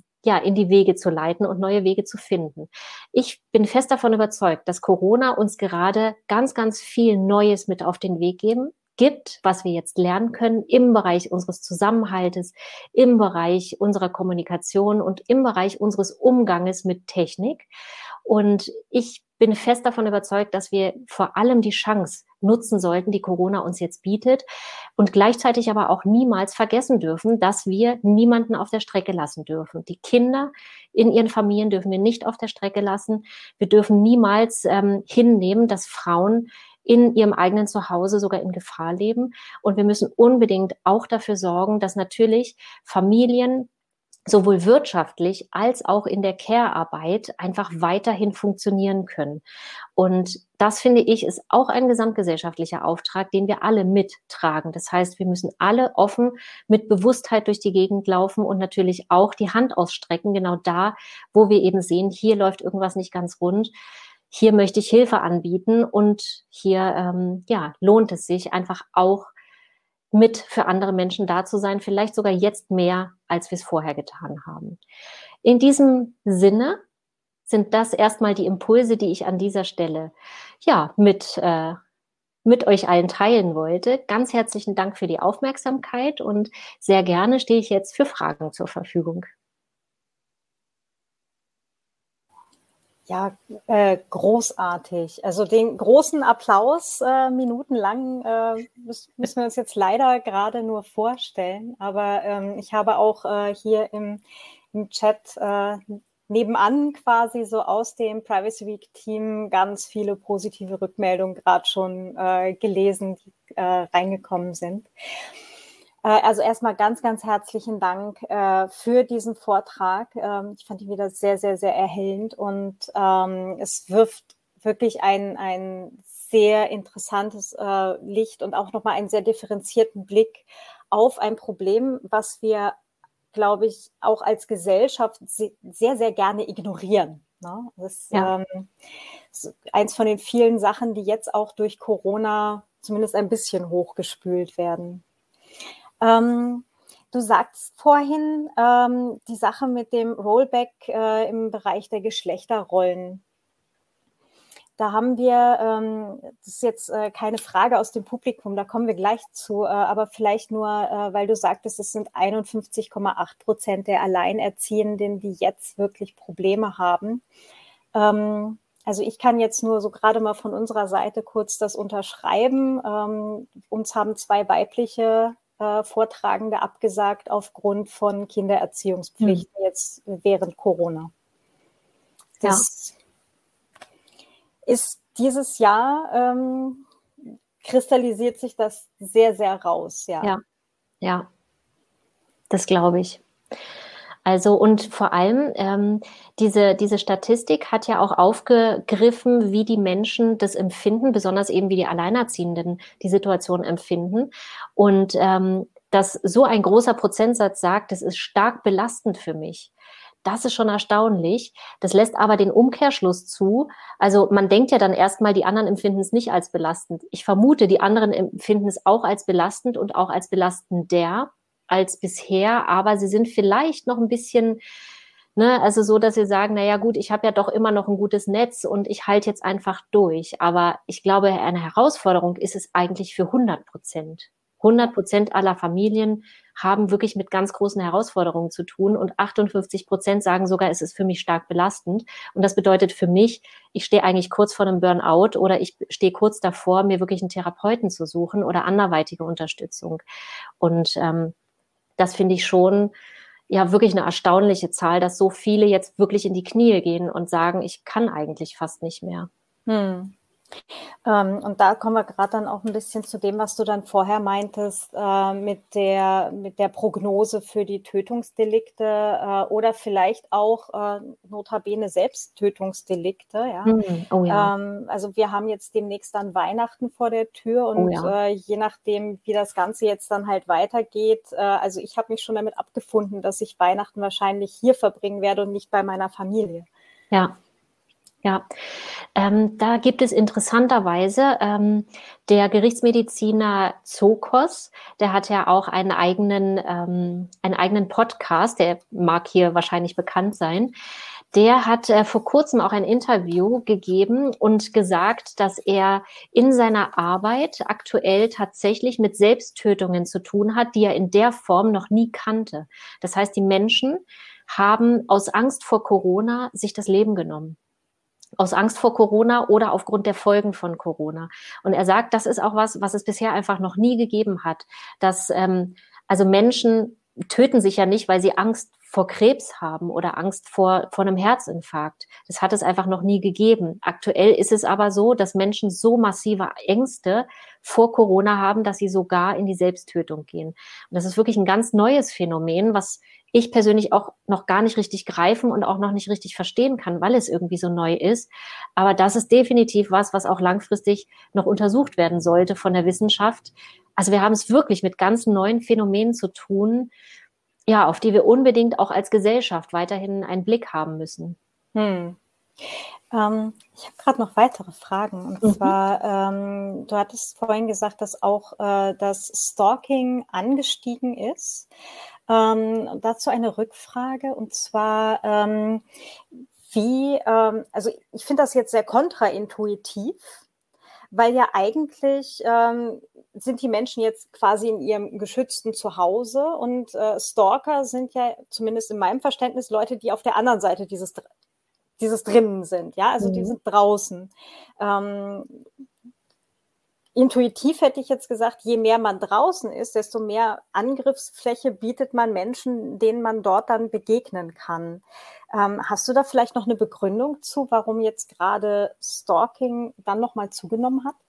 in die Wege zu leiten und neue Wege zu finden. Ich bin fest davon überzeugt, dass Corona uns gerade ganz, ganz viel Neues mit auf den Weg gibt, was wir jetzt lernen können im Bereich unseres Zusammenhaltes, im Bereich unserer Kommunikation und im Bereich unseres Umganges mit Technik. Und ich bin fest davon überzeugt, dass wir vor allem die Chance nutzen sollten, die Corona uns jetzt bietet und gleichzeitig aber auch niemals vergessen dürfen, dass wir niemanden auf der Strecke lassen dürfen. Die Kinder in ihren Familien dürfen wir nicht auf der Strecke lassen. Wir dürfen niemals hinnehmen, dass Frauen in ihrem eigenen Zuhause sogar in Gefahr leben. Und wir müssen unbedingt auch dafür sorgen, dass natürlich Familien sowohl wirtschaftlich als auch in der Care-Arbeit einfach weiterhin funktionieren können. Und das, finde ich, ist auch ein gesamtgesellschaftlicher Auftrag, den wir alle mittragen. Das heißt, wir müssen alle offen mit Bewusstheit durch die Gegend laufen und natürlich auch die Hand ausstrecken, genau da, wo wir eben sehen, hier läuft irgendwas nicht ganz rund. Hier möchte ich Hilfe anbieten und hier lohnt es sich einfach auch mit für andere Menschen da zu sein, vielleicht sogar jetzt mehr, als wir es vorher getan haben. In diesem Sinne sind das erstmal die Impulse, die ich an dieser Stelle mit euch allen teilen wollte. Ganz herzlichen Dank für die Aufmerksamkeit und sehr gerne stehe ich jetzt für Fragen zur Verfügung. Ja, großartig. Also den großen Applaus minutenlang müssen wir uns jetzt leider gerade nur vorstellen. Aber ich habe auch hier im Chat nebenan quasi so aus dem Privacy Week Team ganz viele positive Rückmeldungen gerade schon gelesen, die reingekommen sind. Also erstmal ganz, ganz herzlichen Dank für diesen Vortrag. Ich fand ihn wieder sehr, sehr, sehr erhellend und es wirft wirklich ein sehr interessantes Licht und auch nochmal einen sehr differenzierten Blick auf ein Problem, was wir, glaube ich, auch als Gesellschaft sehr, sehr gerne ignorieren. Ne? Das ist eins von den vielen Sachen, die jetzt auch durch Corona zumindest ein bisschen hochgespült werden. Du sagst vorhin die Sache mit dem Rollback im Bereich der Geschlechterrollen. Da haben wir, das ist jetzt keine Frage aus dem Publikum, da kommen wir gleich zu, aber vielleicht nur, weil du sagtest, es sind 51,8% der Alleinerziehenden, die jetzt wirklich Probleme haben. Also ich kann jetzt nur so gerade mal von unserer Seite kurz das unterschreiben. Uns haben 2 weibliche Vortragende abgesagt aufgrund von Kindererziehungspflichten jetzt während Corona. Das ist dieses Jahr, kristallisiert sich das sehr, sehr raus. Ja, das glaube ich. Also und vor allem diese Statistik hat ja auch aufgegriffen, wie die Menschen das empfinden, besonders eben wie die Alleinerziehenden die Situation empfinden. Und dass so ein großer Prozentsatz sagt, das ist stark belastend für mich. Das ist schon erstaunlich. Das lässt aber den Umkehrschluss zu. Also man denkt ja dann erstmal, die anderen empfinden es nicht als belastend. Ich vermute, die anderen empfinden es auch als belastend und auch als belastender als bisher, aber sie sind vielleicht noch ein bisschen, also so, dass sie sagen, naja gut, ich habe ja doch immer noch ein gutes Netz und ich halte jetzt einfach durch. Aber ich glaube, eine Herausforderung ist es eigentlich für 100%. 100% aller Familien haben wirklich mit ganz großen Herausforderungen zu tun und 58% sagen sogar, es ist für mich stark belastend. Und das bedeutet für mich, ich stehe eigentlich kurz vor einem Burnout oder ich stehe kurz davor, mir wirklich einen Therapeuten zu suchen oder anderweitige Unterstützung. Und das finde ich schon wirklich eine erstaunliche Zahl, dass so viele jetzt wirklich in die Knie gehen und sagen, ich kann eigentlich fast nicht mehr. Und da kommen wir gerade dann auch ein bisschen zu dem, was du dann vorher meintest, mit der Prognose für die Tötungsdelikte oder vielleicht auch notabene Selbsttötungsdelikte. Ja? Oh ja. Also wir haben jetzt demnächst dann Weihnachten vor der Tür und je nachdem, wie das Ganze jetzt dann halt weitergeht, also ich habe mich schon damit abgefunden, dass ich Weihnachten wahrscheinlich hier verbringen werde und nicht bei meiner Familie. Ja, da gibt es interessanterweise der Gerichtsmediziner Zokos, der hat ja auch einen eigenen Podcast, der mag hier wahrscheinlich bekannt sein. Der hat vor kurzem auch ein Interview gegeben und gesagt, dass er in seiner Arbeit aktuell tatsächlich mit Selbsttötungen zu tun hat, die er in der Form noch nie kannte. Das heißt, die Menschen haben aus Angst vor Corona sich das Leben genommen. Aus Angst vor Corona oder aufgrund der Folgen von Corona. Und er sagt, das ist auch was es bisher einfach noch nie gegeben hat. Dass also Menschen töten sich ja nicht, weil sie Angst vor Krebs haben oder Angst vor einem Herzinfarkt. Das hat es einfach noch nie gegeben. Aktuell ist es aber so, dass Menschen so massive Ängste vor Corona haben, dass sie sogar in die Selbsttötung gehen. Und das ist wirklich ein ganz neues Phänomen, was ich persönlich auch noch gar nicht richtig greifen und auch noch nicht richtig verstehen kann, weil es irgendwie so neu ist. Aber das ist definitiv was auch langfristig noch untersucht werden sollte von der Wissenschaft. Also wir haben es wirklich mit ganz neuen Phänomenen zu tun, ja, auf die wir unbedingt auch als Gesellschaft weiterhin einen Blick haben müssen. Ich habe gerade noch weitere Fragen. Und zwar, du hattest vorhin gesagt, dass auch das Stalking angestiegen ist. Dazu eine Rückfrage. Und zwar, also ich finde das jetzt sehr kontraintuitiv, weil ja eigentlich sind die Menschen jetzt quasi in ihrem geschützten Zuhause und Stalker sind ja zumindest in meinem Verständnis Leute, die auf der anderen Seite dieses drinnen sind, ja, also die sind draußen. Intuitiv hätte ich jetzt gesagt, je mehr man draußen ist, desto mehr Angriffsfläche bietet man Menschen, denen man dort dann begegnen kann. Hast du da vielleicht noch eine Begründung zu, warum jetzt gerade Stalking dann nochmal zugenommen hat?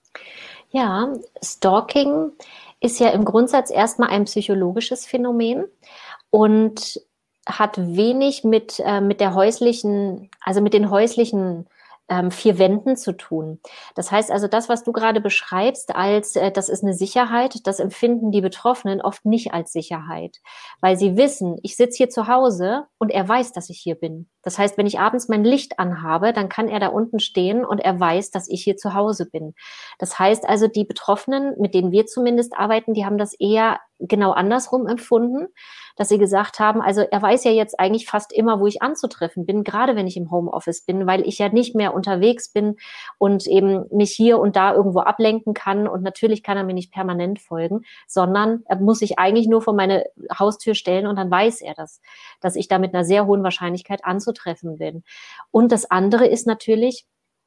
Ja, Stalking ist ja im Grundsatz erstmal ein psychologisches Phänomen und hat wenig mit der häuslichen, also mit den häuslichen vier Wänden zu tun. Das heißt also, das, was du gerade beschreibst, als das ist eine Sicherheit, das empfinden die Betroffenen oft nicht als Sicherheit, weil sie wissen, ich sitze hier zu Hause und er weiß, dass ich hier bin. Das heißt, wenn ich abends mein Licht anhabe, dann kann er da unten stehen und er weiß, dass ich hier zu Hause bin. Das heißt also, die Betroffenen, mit denen wir zumindest arbeiten, die haben das eher genau andersrum empfunden, dass sie gesagt haben, also er weiß ja jetzt eigentlich fast immer, wo ich anzutreffen bin, gerade wenn ich im Homeoffice bin, weil ich ja nicht mehr unterwegs bin und eben mich hier und da irgendwo ablenken kann und natürlich kann er mir nicht permanent folgen, sondern er muss sich eigentlich nur vor meine Haustür stellen und dann weiß er das, dass ich da mit einer sehr hohen Wahrscheinlichkeit anzutreffen bin. Und das andere ist natürlich,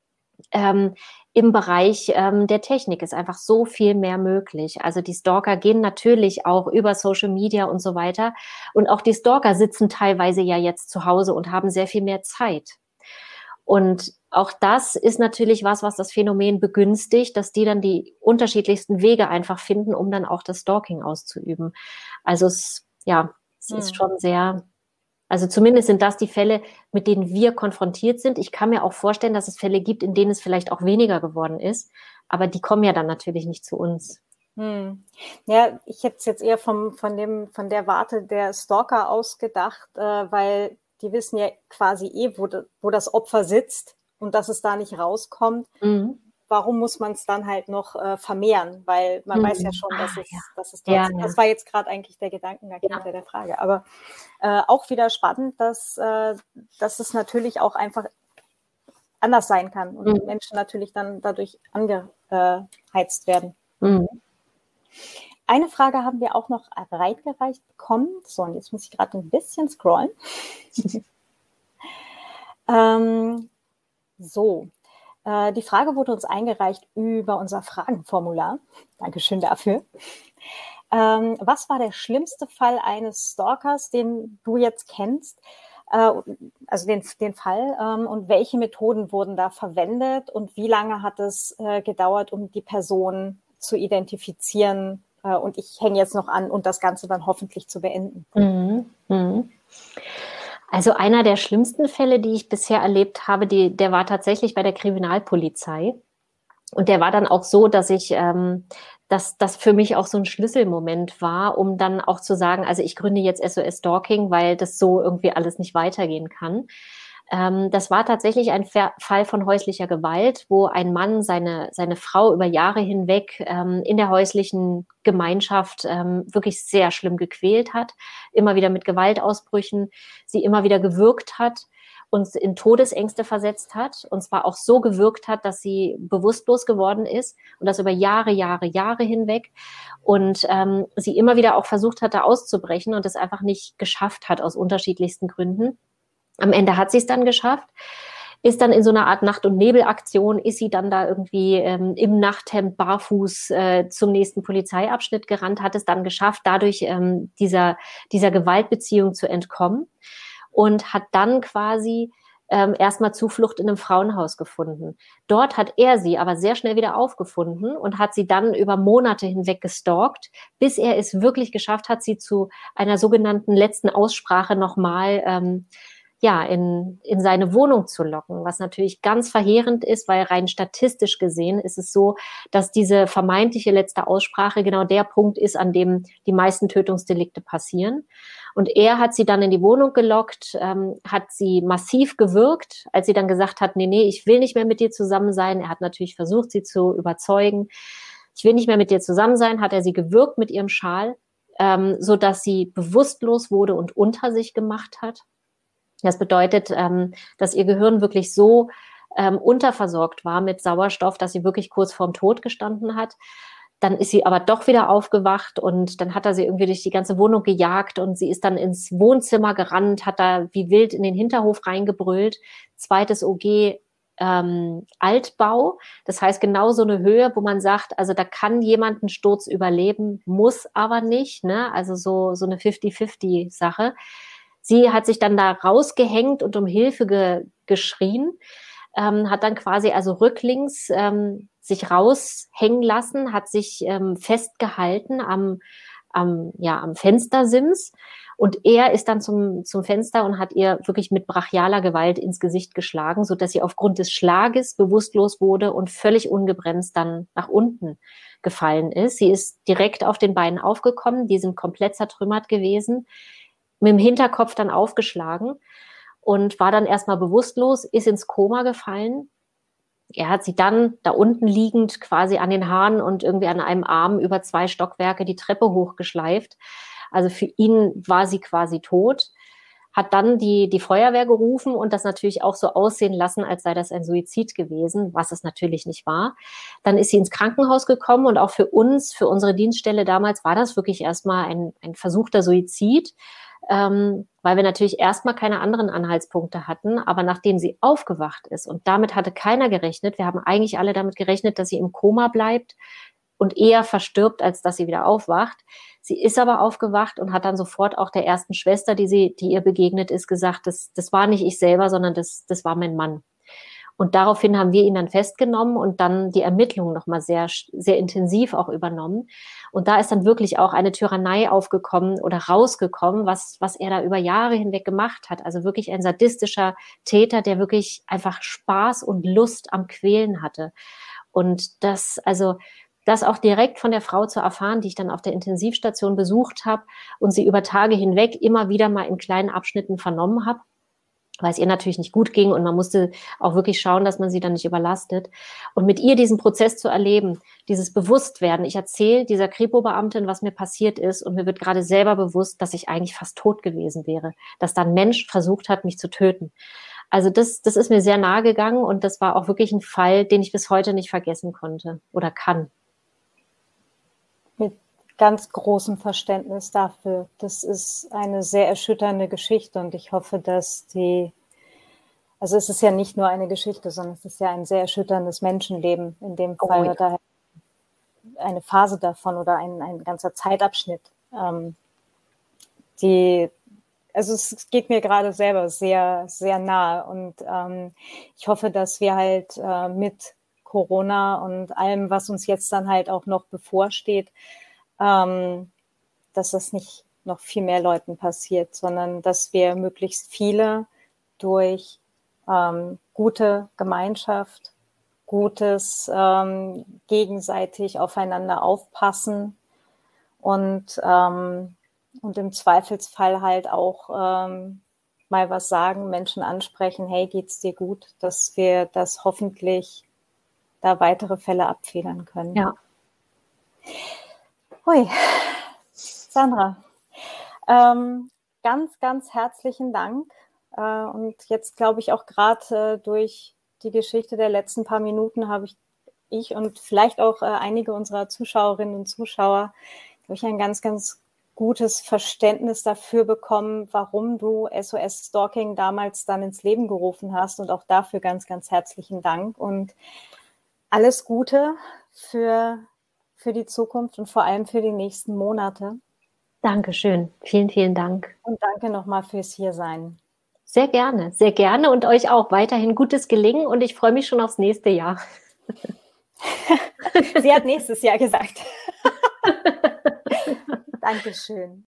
im Bereich der Technik ist einfach so viel mehr möglich. Also die Stalker gehen natürlich auch über Social Media und so weiter. Und auch die Stalker sitzen teilweise ja jetzt zu Hause und haben sehr viel mehr Zeit. Und auch das ist natürlich was das Phänomen begünstigt, dass die dann die unterschiedlichsten Wege einfach finden, um dann auch das Stalking auszuüben. Also es ist schon sehr... Also zumindest sind das die Fälle, mit denen wir konfrontiert sind. Ich kann mir auch vorstellen, dass es Fälle gibt, in denen es vielleicht auch weniger geworden ist. Aber die kommen ja dann natürlich nicht zu uns. Ja, ich hätte es jetzt eher von der Warte der Stalker ausgedacht, weil die wissen ja quasi wo das Opfer sitzt und dass es da nicht rauskommt. Warum muss man es dann halt noch vermehren? Weil man weiß ja schon, dass es dort ist. Das war jetzt gerade eigentlich der Gedankengang hinter der Frage. Aber auch wieder spannend, dass es natürlich auch einfach anders sein kann und Menschen natürlich dann dadurch angeheizt werden. Eine Frage haben wir auch noch reingereicht bekommen. So, und jetzt muss ich gerade ein bisschen scrollen. Die Frage wurde uns eingereicht über unser Fragenformular. Dankeschön dafür. Was war der schlimmste Fall eines Stalkers, den du jetzt kennst? Also den Fall. Und welche Methoden wurden da verwendet? Und wie lange hat es gedauert, um die Person zu identifizieren? Und ich hänge jetzt noch an und das Ganze dann hoffentlich zu beenden. Also einer der schlimmsten Fälle, die ich bisher erlebt habe, der war tatsächlich bei der Kriminalpolizei. Und der war dann auch so, dass dass das für mich auch so ein Schlüsselmoment war, um dann auch zu sagen, also ich gründe jetzt SOS Stalking, weil das so irgendwie alles nicht weitergehen kann. Das war tatsächlich ein Fall von häuslicher Gewalt, wo ein Mann seine Frau über Jahre hinweg in der häuslichen Gemeinschaft wirklich sehr schlimm gequält hat, immer wieder mit Gewaltausbrüchen, sie immer wieder gewürgt hat und in Todesängste versetzt hat, und zwar auch so gewürgt hat, dass sie bewusstlos geworden ist und das über Jahre hinweg und sie immer wieder auch versucht hatte auszubrechen und es einfach nicht geschafft hat aus unterschiedlichsten Gründen. Am Ende hat sie es dann geschafft. ist dann in so einer Art Nacht- und Nebelaktion, ist sie dann da irgendwie im Nachthemd barfuß zum nächsten Polizeiabschnitt gerannt, hat es dann geschafft, dadurch dieser Gewaltbeziehung zu entkommen und hat dann quasi erstmal Zuflucht in einem Frauenhaus gefunden. Dort hat er sie aber sehr schnell wieder aufgefunden und hat sie dann über Monate hinweg gestalkt, bis er es wirklich geschafft hat, sie zu einer sogenannten letzten Aussprache nochmal in seine Wohnung zu locken, was natürlich ganz verheerend ist, weil rein statistisch gesehen ist es so, dass diese vermeintliche letzte Aussprache genau der Punkt ist, an dem die meisten Tötungsdelikte passieren. Und er hat sie dann in die Wohnung gelockt, hat sie massiv gewürgt, als sie dann gesagt hat, nee, ich will nicht mehr mit dir zusammen sein. Er hat natürlich versucht, sie zu überzeugen. Ich will nicht mehr mit dir zusammen sein, hat er sie gewürgt mit ihrem Schal, so dass sie bewusstlos wurde und unter sich gemacht hat. Das bedeutet, dass ihr Gehirn wirklich so unterversorgt war mit Sauerstoff, dass sie wirklich kurz vorm Tod gestanden hat. Dann ist sie aber doch wieder aufgewacht und dann hat er sie irgendwie durch die ganze Wohnung gejagt und sie ist dann ins Wohnzimmer gerannt, hat da wie wild in den Hinterhof reingebrüllt. Zweites OG, Altbau. Das heißt genau so eine Höhe, wo man sagt, also da kann jemand einen Sturz überleben, muss aber nicht, ne? Also so eine 50-50-Sache. Sie hat sich dann da rausgehängt und um Hilfe geschrien, hat dann quasi also rücklings sich raushängen lassen, hat sich festgehalten am Fenstersims und er ist dann zum Fenster und hat ihr wirklich mit brachialer Gewalt ins Gesicht geschlagen, sodass sie aufgrund des Schlages bewusstlos wurde und völlig ungebremst dann nach unten gefallen ist. Sie ist direkt auf den Beinen aufgekommen, die sind komplett zertrümmert gewesen, mit dem Hinterkopf dann aufgeschlagen und war dann erstmal bewusstlos, ist ins Koma gefallen. Er hat sie dann da unten liegend quasi an den Haaren und irgendwie an einem Arm über 2 Stockwerke die Treppe hochgeschleift. Also für ihn war sie quasi tot, hat dann die Feuerwehr gerufen und das natürlich auch so aussehen lassen, als sei das ein Suizid gewesen, was es natürlich nicht war. Dann ist sie ins Krankenhaus gekommen und auch für uns, für unsere Dienststelle damals, war das wirklich erstmal ein versuchter Suizid. Weil wir natürlich erstmal keine anderen Anhaltspunkte hatten, aber nachdem sie aufgewacht ist und damit hatte keiner gerechnet, wir haben eigentlich alle damit gerechnet, dass sie im Koma bleibt und eher verstirbt, als dass sie wieder aufwacht. Sie ist aber aufgewacht und hat dann sofort auch der ersten Schwester, die ihr begegnet ist, gesagt, das war nicht ich selber, sondern das war mein Mann. Und daraufhin haben wir ihn dann festgenommen und dann die Ermittlungen nochmal sehr, sehr intensiv auch übernommen. Und da ist dann wirklich auch eine Tyrannei aufgekommen oder rausgekommen, was er da über Jahre hinweg gemacht hat. Also wirklich ein sadistischer Täter, der wirklich einfach Spaß und Lust am Quälen hatte. Und das auch direkt von der Frau zu erfahren, die ich dann auf der Intensivstation besucht habe und sie über Tage hinweg immer wieder mal in kleinen Abschnitten vernommen habe, weil es ihr natürlich nicht gut ging und man musste auch wirklich schauen, dass man sie dann nicht überlastet. Und mit ihr diesen Prozess zu erleben, dieses Bewusstwerden. Ich erzähle dieser Kripo-Beamtin, was mir passiert ist und mir wird gerade selber bewusst, dass ich eigentlich fast tot gewesen wäre, dass da ein Mensch versucht hat, mich zu töten. Also das ist mir sehr nahe gegangen und das war auch wirklich ein Fall, den ich bis heute nicht vergessen konnte oder kann. Mit ganz großem Verständnis dafür. Das ist eine sehr erschütternde Geschichte und ich hoffe, dass also es ist ja nicht nur eine Geschichte, sondern es ist ja ein sehr erschütterndes Menschenleben in dem Fall, ja. oder eine Phase davon oder ein ganzer Zeitabschnitt. Also es geht mir gerade selber sehr, sehr nahe und ich hoffe, dass wir halt mit Corona und allem, was uns jetzt dann halt auch noch bevorsteht, dass das nicht noch viel mehr Leuten passiert, sondern dass wir möglichst viele durch gute Gemeinschaft, gutes gegenseitig aufeinander aufpassen und im Zweifelsfall halt auch mal was sagen, Menschen ansprechen, hey, geht's dir gut, dass wir das hoffentlich da weitere Fälle abfedern können. Ja. Hui, Sandra, ganz, ganz herzlichen Dank. Und jetzt glaube ich auch gerade durch die Geschichte der letzten paar Minuten habe ich und vielleicht auch einige unserer Zuschauerinnen und Zuschauer durch einen ganz, ganz gutes Verständnis dafür bekommen, warum du SOS Stalking damals dann ins Leben gerufen hast. Und auch dafür ganz, ganz herzlichen Dank und alles Gute für die Zukunft und vor allem für die nächsten Monate. Dankeschön. Vielen, vielen Dank. Und danke nochmal fürs Hiersein. Sehr gerne und euch auch weiterhin gutes Gelingen und ich freue mich schon aufs nächste Jahr. Sie hat nächstes Jahr gesagt. Dankeschön.